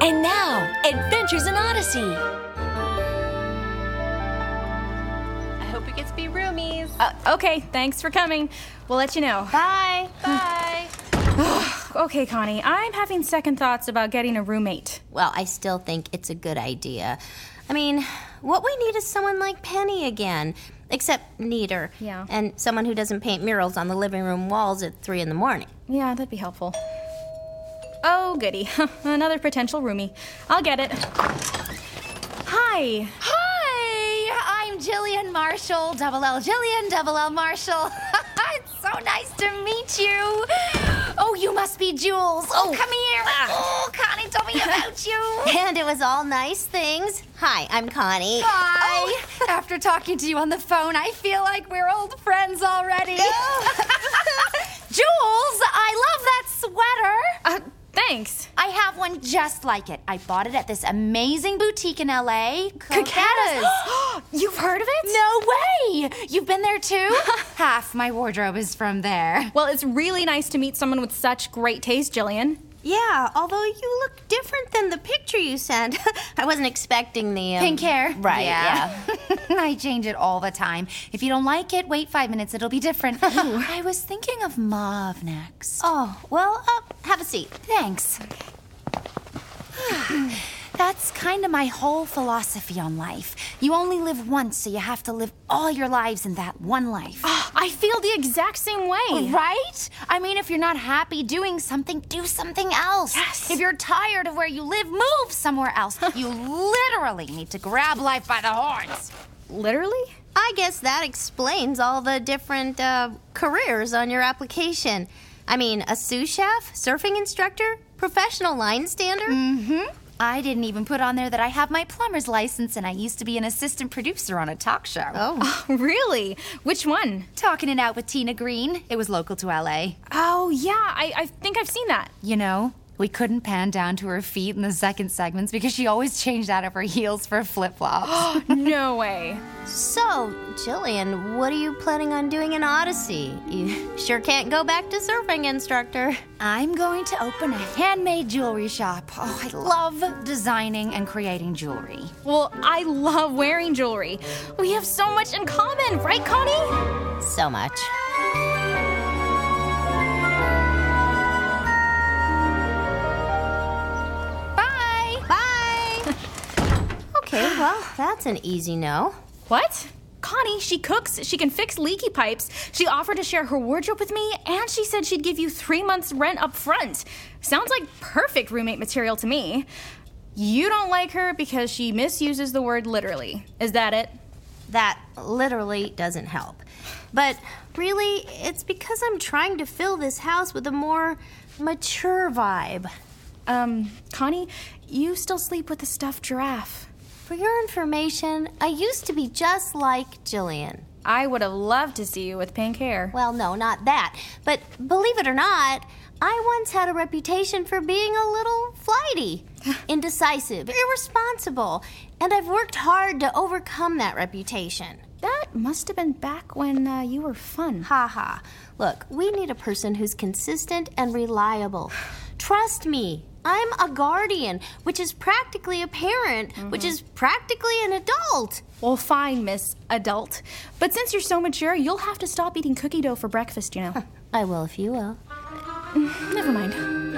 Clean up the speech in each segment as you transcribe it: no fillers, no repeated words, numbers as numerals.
And now, Adventures in Odyssey. I hope it gets to be roomies. Okay, thanks for coming. We'll let you know. Bye. Bye. Okay, Connie, I'm having second thoughts about getting a roommate. Well, I still think it's a good idea. I mean, what we need is someone like Penny again, except neater. Yeah. And someone who doesn't paint murals on the living room walls at 3 a.m. Yeah, that'd be helpful. Oh, goody. Another potential roomie. I'll get it. Hi. Hi, I'm Jillian Marshall, double L Jillian, double L Marshall. It's so nice to meet you. Oh, you must be Jules. Oh, come here. Oh, Connie told me about you. And it was all nice things. Hi, I'm Connie. Hi. Oh, after talking to you on the phone, I feel like we're old friends already. Jules, I love that sweater. Thanks. I have one just like it. I bought it at this amazing boutique in LA. Coquetta's. You've heard of it? No way! You've been there too? Half my wardrobe is from there. Well, it's really nice to meet someone with such great taste, Jillian. Yeah, although you look different than the picture you sent. I wasn't expecting the... Pink hair? Right, yeah. I change it all the time. If you don't like it, wait 5 minutes, it'll be different. I was thinking of mauve next. Oh, well, have a seat. Thanks. That's kind of my whole philosophy on life. You only live once, so you have to live all your lives in that one life. I feel the exact same way. Right? I mean, if you're not happy doing something, do something else. Yes. If you're tired of where you live, move somewhere else. You literally need to grab life by the horns. Literally? I guess that explains all the different careers on your application. I mean, a sous chef, surfing instructor, professional line stander. Mm-hmm. I didn't even put on there that I have my plumber's license and I used to be an assistant producer on a talk show. Oh. Really? Which one? Talking It Out with Tina Green. It was local to LA. Oh, yeah. I think I've seen that. You know, we couldn't pan down to her feet in the second segments because she always changed out of her heels for flip-flops. No way. So, Jillian, what are you planning on doing in Odyssey? You sure can't go back to surfing instructor. I'm going to open a handmade jewelry shop. Oh, I love designing and creating jewelry. Well, I love wearing jewelry. We have so much in common, right, Connie? So much. Bye! Bye! Okay, well, that's an easy no. What? Connie, she cooks, she can fix leaky pipes, she offered to share her wardrobe with me, and she said she'd give you 3 months' rent up front. Sounds like perfect roommate material to me. You don't like her because she misuses the word literally. Is that it? That literally doesn't help. But really, it's because I'm trying to fill this house with a more mature vibe. Connie, you still sleep with the stuffed giraffe. For your information, I used to be just like Jillian. I would have loved to see you with pink hair. Well, no, not that. But believe it or not, I once had a reputation for being a little flighty, indecisive, irresponsible, and I've worked hard to overcome that reputation. That must have been back when you were fun. Ha ha. Look, we need a person who's consistent and reliable. Trust me, I'm a guardian, which is practically a parent, which is practically an adult. Well, fine, Miss Adult. But since you're so mature, you'll have to stop eating cookie dough for breakfast, you know. I will if you will. Never mind.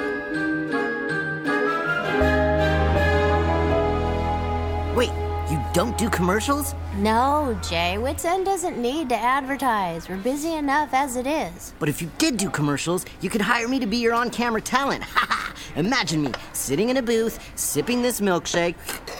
Wait, you don't do commercials? No, Jay, Wits End doesn't need to advertise. We're busy enough as it is. But if you did do commercials, you could hire me to be your on-camera talent. Ha ha! Imagine me sitting in a booth, sipping this milkshake,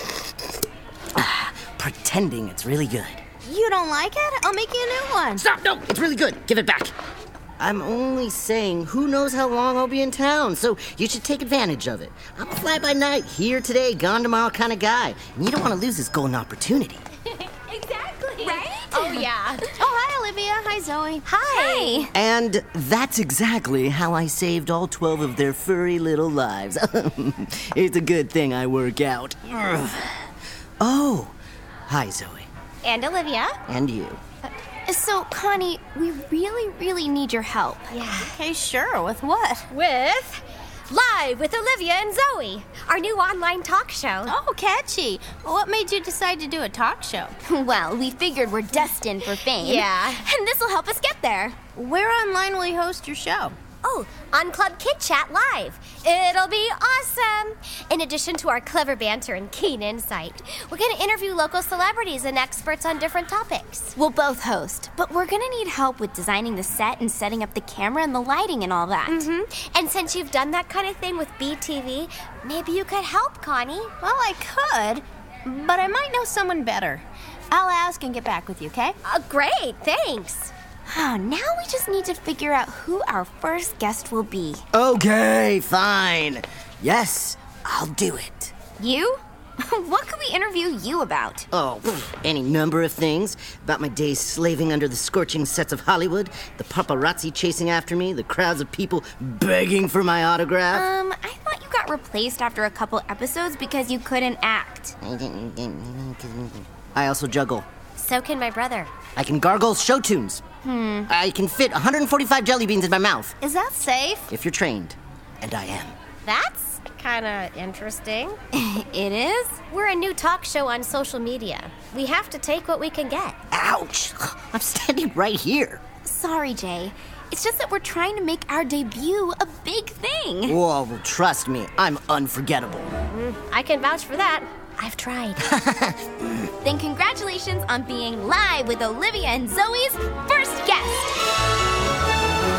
pretending it's really good. You don't like it? I'll make you a new one. Stop! No, it's really good. Give it back. I'm only saying, who knows how long I'll be in town, so you should take advantage of it. I'm a fly-by-night, here today, gone tomorrow kind of guy, and you don't want to lose this golden opportunity. Exactly. Right? Oh, yeah. Oh, hi, Olivia. Hi, Zoe. Hi. And that's exactly how I saved all 12 of their furry little lives. It's a good thing I work out. Oh, hi, Zoe. And Olivia. And you. So, Connie, we really need your help. Yeah. Okay, sure. With what? With Live with Olivia and Zoe, our new online talk show. Oh, catchy. What made you decide to do a talk show? Well, we figured we're destined for fame. Yeah. And this will help us get there. Where online will you host your show? Oh, on Club Kid Chat Live. It'll be awesome. In addition to our clever banter and keen insight, we're going to interview local celebrities and experts on different topics. We'll both host, but we're gonna need help with designing the set and setting up the camera and the lighting and all that. And since you've done that kind of thing with BTV, maybe you could help, Connie. Well, I could, but I might know someone better. I'll ask and get back with you, okay? Great, thanks. Oh, now we just need to figure out who our first guest will be. Okay, fine. Yes, I'll do it. You? What could we interview you about? Oh, any number of things. About my days slaving under the scorching sets of Hollywood, the paparazzi chasing after me, the crowds of people begging for my autograph. I thought you got replaced after a couple episodes because you couldn't act. I also juggle. So can my brother. I can gargle show tunes. I can fit 145 jelly beans in my mouth, Is that safe? if you're trained. And I am. That's kind of interesting. It is? We're a new talk show on social media. We have to take what we can get. Ouch! I'm standing right here. Sorry, Jay. It's just that we're trying to make our debut a big thing. Whoa, well, trust me, I'm unforgettable. I can vouch for that. I've tried. Then congratulations on being live with Olivia and Zoe's first guest.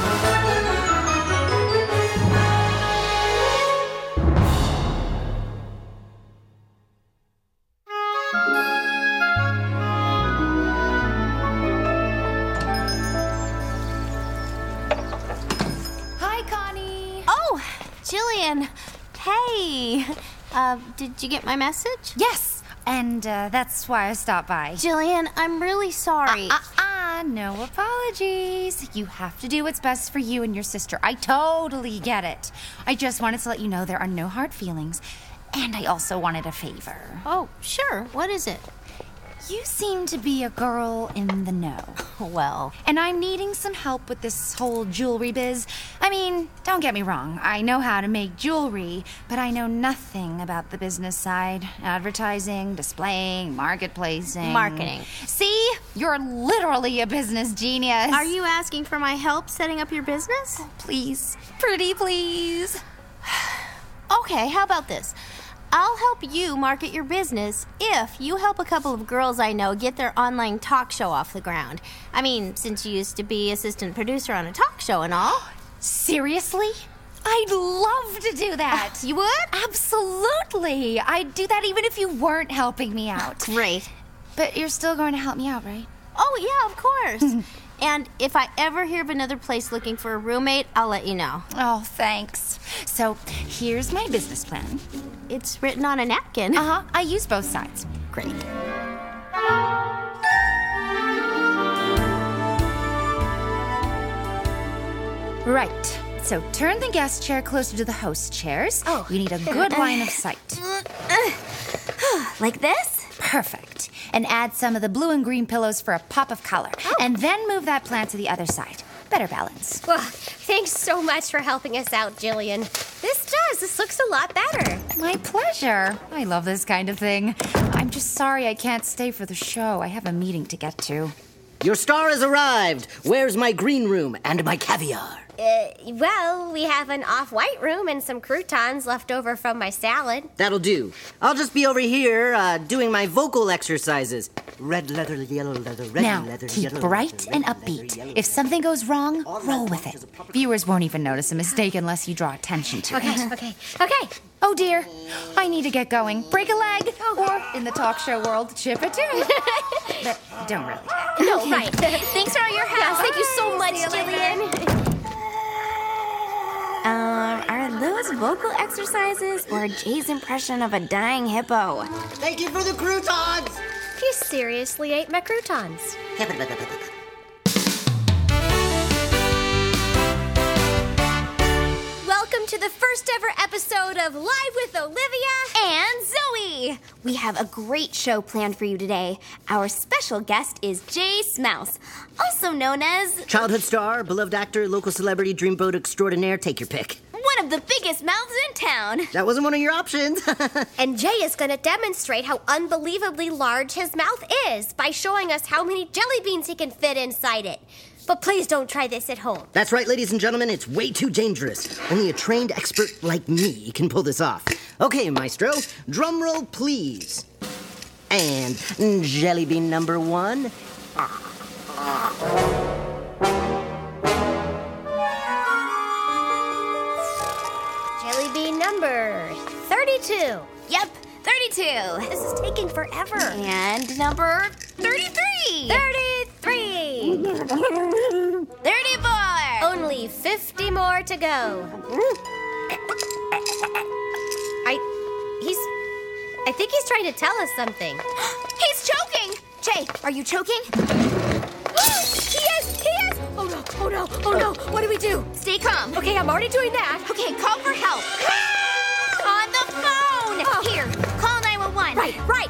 Hi, Connie. Oh, Jillian. Hey. Did you get my message? Yes, and that's why I stopped by. Jillian, I'm really sorry. No apologies. You have to do what's best for you and your sister. I totally get it. I just wanted to let you know there are no hard feelings. And I also wanted a favor. Oh, sure. What is it? You seem to be a girl in the know. Well, And I'm needing some help with this whole jewelry biz. I mean, don't get me wrong. I know how to make jewelry, but I know nothing about the business side. Advertising, displaying, marketplacing. Marketing. See? You're literally a business genius. are you asking for my help setting up your business? Please. Pretty please. Okay, how about this? I'll help you market your business if you help a couple of girls I know get their online talk show off the ground. I mean, since you used to be assistant producer on a talk show and all. Seriously? I'd love to do that. You would? Absolutely. I'd do that even if you weren't helping me out. Great. But you're still going to help me out, right? Oh, yeah, of course. And if I ever hear of another place looking for a roommate, I'll let you know. Oh, thanks. So here's my business plan. It's written on a napkin. I use both sides. Great. Right. So turn the guest chair closer to the host chairs. Oh. You need a good line of sight. Like this? Perfect. And add some of the blue and green pillows for a pop of color. And then move that plant to the other side. Better balance. Well, thanks so much for helping us out, Jillian. This looks a lot better. My pleasure. I love this kind of thing. I'm just sorry I can't stay for the show. I have a meeting to get to. Your star has arrived. Where's my green room and my caviar? Well, we have an off-white room and some croutons left over from my salad. That'll do. I'll just be over here doing my vocal exercises. Red leather, yellow leather, red Now, leather, keep yellow bright leather, and red leather, upbeat. yellow If something goes wrong, All roll that with watches it. a proper- Viewers won't even notice a mistake unless you draw attention to it. Okay. Oh dear, I need to get going. Break a leg, or in the talk show world, chip a tooth. But don't really. No, right. Thanks for all your help. Thank you so much, Jillian. Are those vocal exercises or Jay's impression of a dying hippo? Thank you for the croutons! You seriously ate my croutons. Welcome to the first ever episode of have Live with Olivia And Zoe! We have a great show planned for you today. Our special guest is Jay Smouse, also known as Childhood star, beloved actor, local celebrity, dreamboat extraordinaire, take your pick. one of the biggest mouths in town. That wasn't one of your options. And Jay is going to demonstrate how unbelievably large his mouth is by showing us how many jelly beans he can fit inside it. But please don't try this at home. That's right, ladies and gentlemen, it's way too dangerous. Only a trained expert like me can pull this off. Okay, Maestro, drum roll, please. And jelly bean number 1. Jelly bean number 32. Yep, 32. This is taking forever. And number 33. 33. 34. Only 50 more to go. I think he's trying to tell us something. He's choking. Jay, are you choking? He is! Oh no, oh no, oh no. What do we do? Stay calm. Okay, I'm already doing that. Okay, call for help. On the phone. Oh. Here, call 911. Right.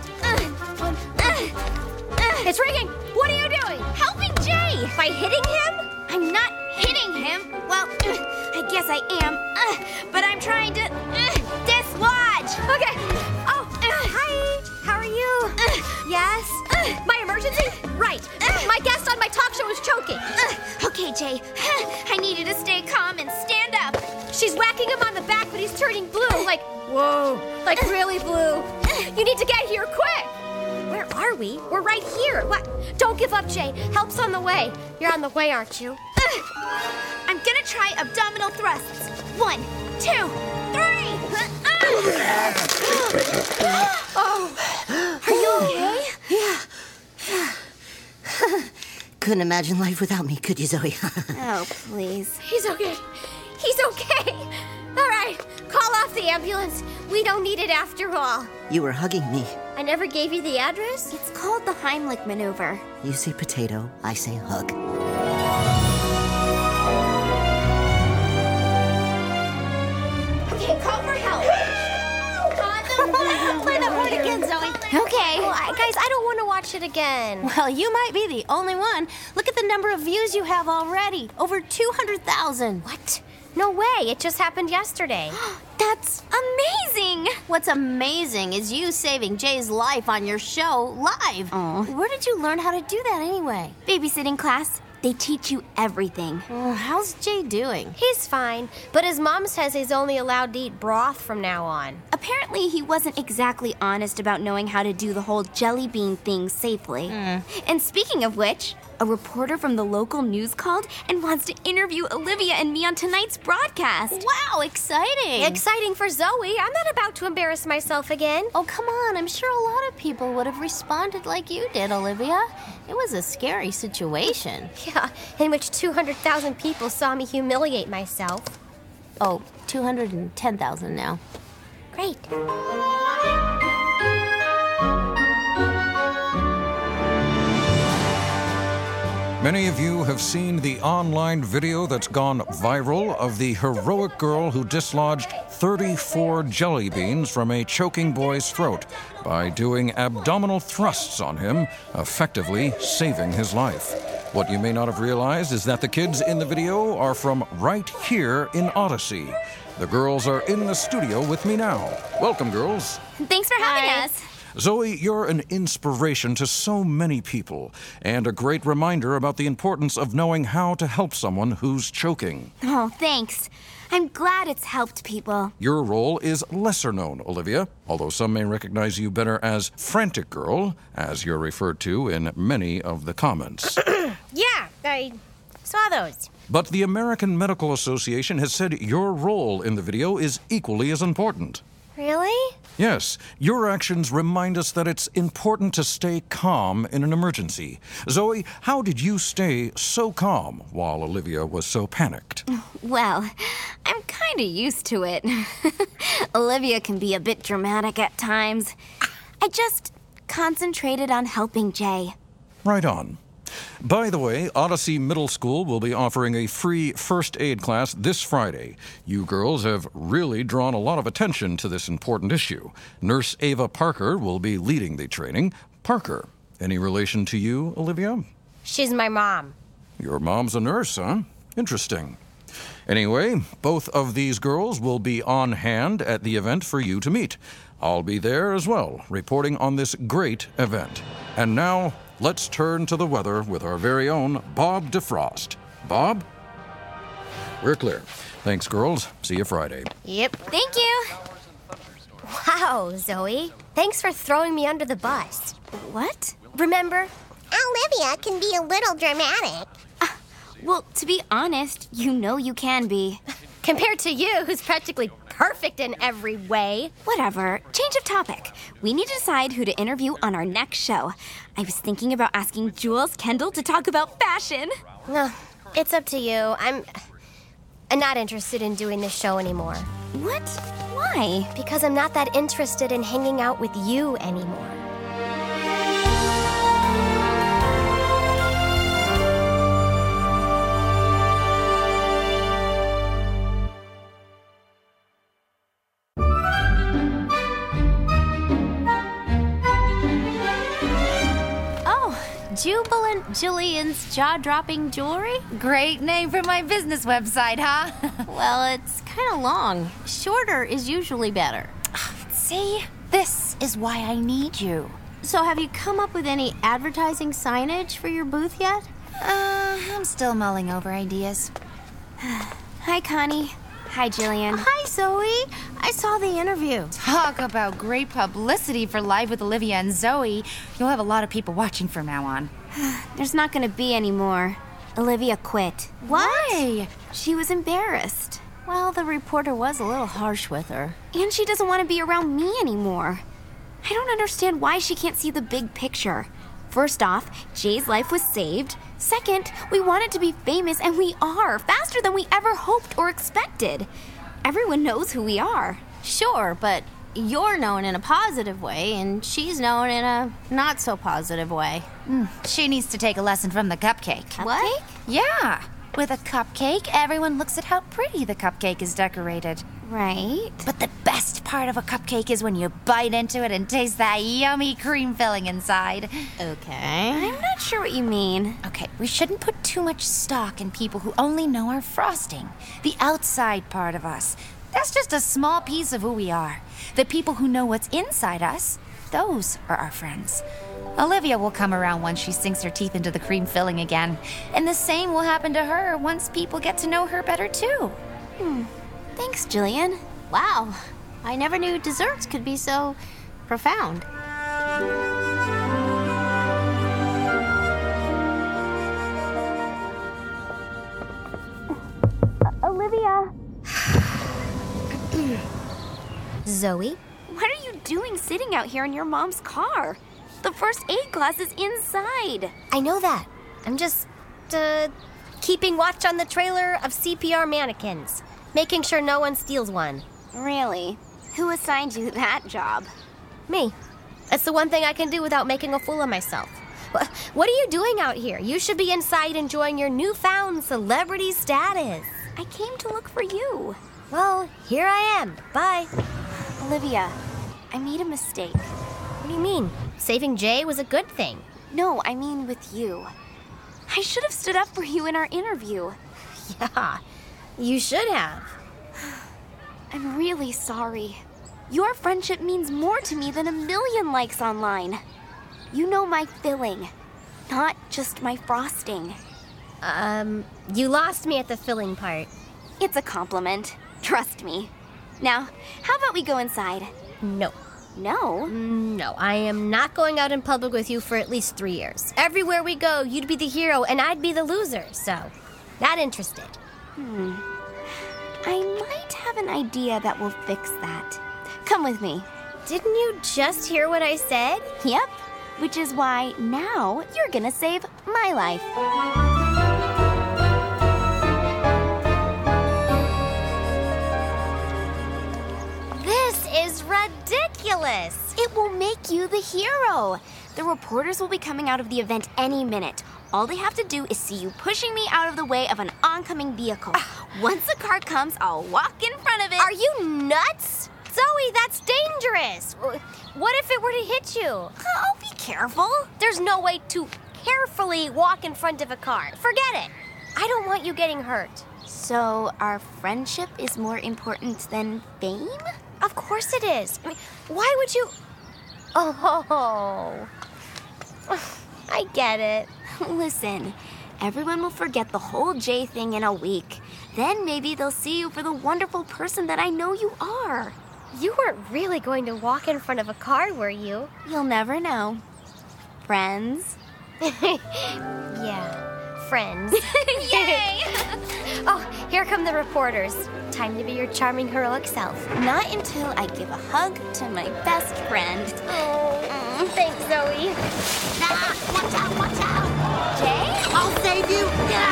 It's ringing. What are you doing? Helping Jay. By hitting him? I'm not hitting him. Well, I guess I am. But I'm trying to dislodge. Okay. Oh, hi. How are you? Yes? My emergency? Right. My guest on my talk show is choking. Okay, Jay. I need you to stay calm and stand up. She's whacking him on the back, but he's turning blue. Like, whoa. Like really blue. You need to get here quick. Where are we? We're right here. What? Don't give up, Jay. Help's on the way. You're on the way, aren't you? I'm gonna try abdominal thrusts. 1, 2, 3. Oh. Are you okay? Couldn't imagine life without me, could you, Zoe? Oh, please. He's okay. He's okay. All right. Call off the ambulance. We don't need it after all. You were hugging me. I never gave you the address? It's called the Heimlich maneuver. You say potato, I say hug. Okay, call for help. Play that part again, Zoe. Okay. Guys, I don't want to watch it again. Well, you might be the only one. Look at the number of views you have already. Over 200,000. What? No way. It just happened yesterday. That's amazing. What's amazing is you saving Jay's life on your show live. Where did you learn how to do that anyway? Babysitting class. They teach you everything. How's Jay doing? He's fine, but his mom says he's only allowed to eat broth from now on. Apparently, he wasn't exactly honest about knowing how to do the whole jelly bean thing safely. And speaking of which, a reporter from the local news called and wants to interview Olivia and me on tonight's broadcast. Wow, exciting. Exciting for Zoe. I'm not about to embarrass myself again. Oh, come on. I'm sure a lot of people would have responded like you did, Olivia. It was a scary situation. Yeah, in which 200,000 people saw me humiliate myself. Oh, 210,000 now. Great. Many of you have seen the online video that's gone viral of the heroic girl who dislodged 34 jelly beans from a choking boy's throat by doing abdominal thrusts on him, effectively saving his life. What you may not have realized is that the kids in the video are from right here in Odyssey. The girls are in the studio with me now. Welcome, girls. Thanks for having us. Zoe, you're an inspiration to so many people, and a great reminder about the importance of knowing how to help someone who's choking. Oh, thanks. I'm glad it's helped people. Your role is lesser known, Olivia, although some may recognize you better as Frantic Girl, as you're referred to in many of the comments. Yeah, I saw those. But the American Medical Association has said your role in the video is equally as important. Really? Yes, your actions remind us that it's important to stay calm in an emergency. Zoe, how did you stay so calm while Olivia was so panicked? Well, I'm kind of used to it. Olivia can be a bit dramatic at times. I just concentrated on helping Jay. Right on. By the way, Odyssey Middle School will be offering a free first aid class this Friday. You girls have really drawn a lot of attention to this important issue. Nurse Ava Parker will be leading the training. Parker, any relation to you, Olivia? She's my mom. Your mom's a nurse, huh? Interesting. Anyway, both of these girls will be on hand at the event for you to meet. I'll be there as well, reporting on this great event. And now, let's turn to the weather with our very own Bob DeFrost. Bob? We're clear. Thanks, girls. See you Friday. Yep. Thank you. Wow, Zoe. Thanks for throwing me under the bus. What? Remember? Olivia can be a little dramatic. Well, to be honest, you know you can be. Compared to you, who's practically perfect in every way. Whatever. Change of topic. We need to decide who to interview on our next show. I was thinking about asking Jules Kendall to talk about fashion. No, it's up to you. I'm not interested in doing this show anymore. What? Why? Because I'm not that interested in hanging out with you anymore. Jubilant Jillian's jaw-dropping jewelry? Great name for my business website, huh? Well, it's kind of long. Shorter is usually better. See? This is why I need you. So have you come up with any advertising signage for your booth yet? I'm still mulling over ideas. Hi, Connie. Hi, Jillian. Hi, Zoe. I saw the interview. Talk about great publicity for Live with Olivia and Zoe. You'll have a lot of people watching from now on. There's not gonna be any more. Olivia quit. Why? She was embarrassed. Well, the reporter was a little harsh with her. And she doesn't want to be around me anymore. I don't understand why she can't see the big picture. First off, Jay's life was saved. Second, we wanted to be famous, and we are, faster than we ever hoped or expected. Everyone knows who we are. Sure, but you're known in a positive way, and she's known in a not-so-positive way. She needs to take a lesson from the cupcake. What? Yeah. With a cupcake, everyone looks at how pretty the cupcake is decorated. Right. But the best part of a cupcake is when you bite into it and taste that yummy cream filling inside. Okay. I'm not sure what you mean. Okay, we shouldn't put too much stock in people who only know our frosting. The outside part of us. That's just a small piece of who we are. The people who know what's inside us, those are our friends. Olivia will come around once she sinks her teeth into the cream filling again. And the same will happen to her once people get to know her better too. Thanks, Jillian. Wow. I never knew desserts could be so profound. Olivia. Zoe? What are you doing sitting out here in your mom's car? The first aid class is inside. I know that. I'm just, keeping watch on the trailer of CPR mannequins. Making sure no one steals one. Really? Who assigned you that job? Me. That's the one thing I can do without making a fool of myself. What are you doing out here? You should be inside enjoying your newfound celebrity status. I came to look for you. Well, here I am. Bye. Olivia, I made a mistake. What do you mean? Saving Jay was a good thing. No, I mean with you. I should have stood up for you in our interview. Yeah, you should have. I'm really sorry. Your friendship means more to me than 1,000,000 likes online. You know my filling, not just my frosting. You lost me at the filling part. It's a compliment. Trust me. Now, how about we go inside? No. No? No, I am not going out in public with you for at least 3 years. Everywhere we go, you'd be the hero and I'd be the loser, so not interested. I might have an idea that will fix that. Come with me. Didn't you just hear what I said? Yep. Which is why now you're gonna save my life. This is ridiculous. It will make you the hero. The reporters will be coming out of the event any minute. All they have to do is see you pushing me out of the way of an oncoming vehicle. Once the car comes, I'll walk in front of it. Are you nuts? Zoe, that's dangerous. What if it were to hit you? I'll be careful. There's no way to carefully walk in front of a car. Forget it. I don't want you getting hurt. So our friendship is more important than fame? Of course it is. I mean, why would you... Oh, I get it. Listen, everyone will forget the whole Jay thing in a week. Then maybe they'll see you for the wonderful person that I know you are. You weren't really going to walk in front of a car, were you? You'll never know. Friends? Yeah, friends. Yay! Oh, here come the reporters. Time to be your charming, heroic self. Not until I give a hug to my best friend. Oh, thanks, Zoe. Watch out, watch out! Jay? I'll save you!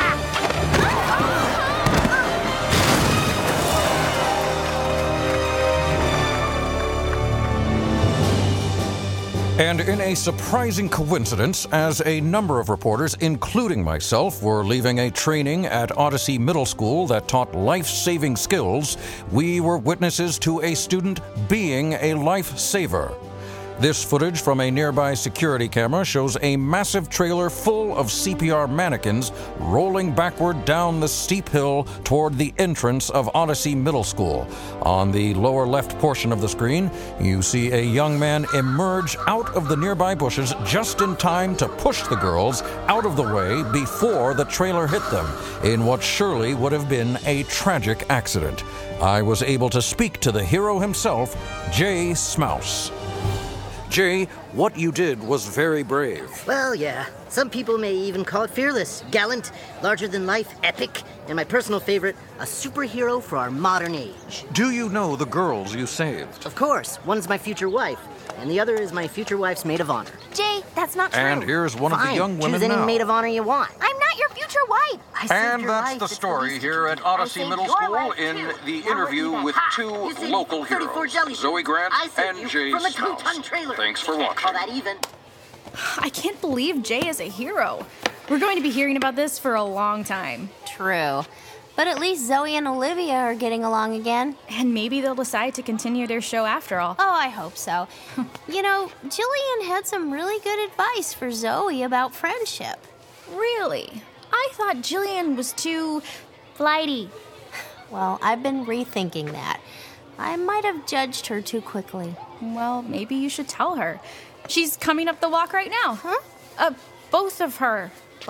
And in a surprising coincidence, as a number of reporters, including myself, were leaving a training at Odyssey Middle School that taught life-saving skills, we were witnesses to a student being a lifesaver. This footage from a nearby security camera shows a massive trailer full of CPR mannequins rolling backward down the steep hill toward the entrance of Odyssey Middle School. On the lower left portion of the screen, you see a young man emerge out of the nearby bushes just in time to push the girls out of the way before the trailer hit them, in what surely would have been a tragic accident. I was able to speak to the hero himself, Jay Smouse. Jay, what you did was very brave. Well, yeah. Some people may even call it fearless, gallant, larger-than-life, epic, and my personal favorite, a superhero for our modern age. Do you know the girls you saved? Of course. One's my future wife, and the other is my future wife's maid of honor. Jay, that's not true. And here's one of the young women choose any now. maid of honor you want. I'm not your future wife. I saved And your that's life. the It's story least here at to keep. I Odyssey saved Middle your School life, in too. the Now interview look at with that. two You saved local 34 heroes, jelly Zoe beans. Grant I saved and you Jay from a Smouse. 2-ton trailer. Thanks for Can't call watching. that even. I can't believe Jay is a hero. We're going to be hearing about this for a long time. True. But at least Zoe and Olivia are getting along again. And maybe they'll decide to continue their show after all. Oh, I hope so. You know, Jillian had some really good advice for Zoe about friendship. Really? I thought Jillian was too flighty. Well, I've been rethinking that. I might have judged her too quickly. Well, maybe you should tell her. She's coming up the walk right now. Huh? Both of her.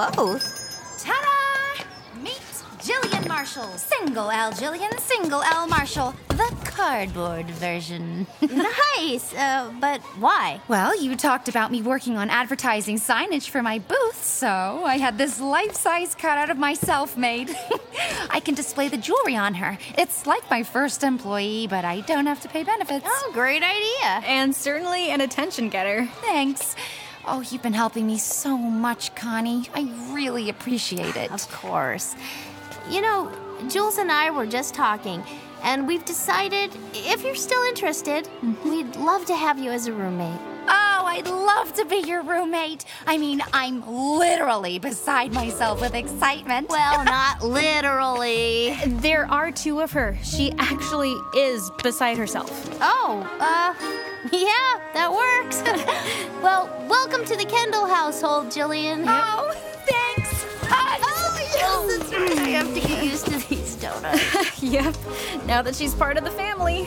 Both? Ta-da! Meet Jillian Marshall. Single L Jillian, single L Marshall. The cardboard version. Nice, but why? Well, you talked about me working on advertising signage for my booth, so I had this life-size cutout of myself made. I can display the jewelry on her. It's like my first employee, but I don't have to pay benefits. Oh, great idea. And certainly an attention getter. Thanks. Oh, you've been helping me so much, Connie. I really appreciate it. Of course. You know, Jules and I were just talking, and we've decided, if you're still interested, we'd love to have you as a roommate. Oh, I'd love to be your roommate. I mean, I'm literally beside myself with excitement. Well, not literally. There are two of her. She actually is beside herself. Oh, yeah, that works. Well, welcome to the Kendall household, Jillian. Oh, thanks. Oh, that's right. I have to get used to these donuts. Yep, now that she's part of the family.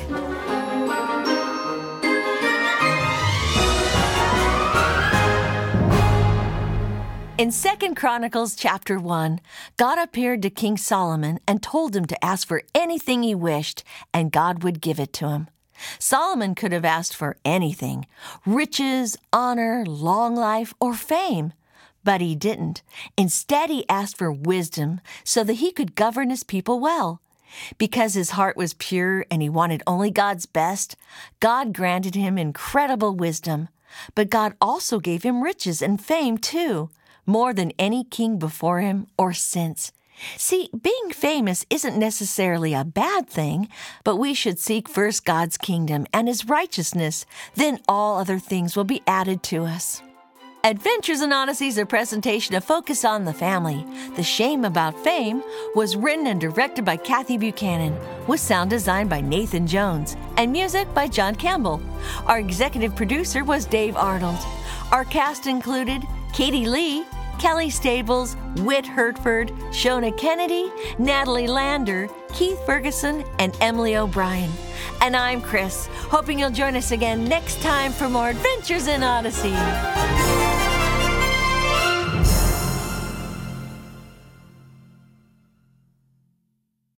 In 2 Chronicles chapter 1, God appeared to King Solomon and told him to ask for anything he wished, and God would give it to him. Solomon could have asked for anything: riches, honor, long life, or fame. But he didn't. Instead, he asked for wisdom so that he could govern his people well. Because his heart was pure and he wanted only God's best, God granted him incredible wisdom. But God also gave him riches and fame, too, more than any king before him or since. See, being famous isn't necessarily a bad thing, but we should seek first God's kingdom and his righteousness. Then all other things will be added to us. Adventures in Odyssey is a presentation of Focus on the Family. The Shame About Fame was written and directed by Kathy Buchanan, with sound design by Nathan Jones, and music by John Campbell. Our executive producer was Dave Arnold. Our cast included Katie Lee, Kelly Stables, Whit Hertford, Shona Kennedy, Natalie Lander, Keith Ferguson, and Emily O'Brien. And I'm Chris, hoping you'll join us again next time for more Adventures in Odyssey.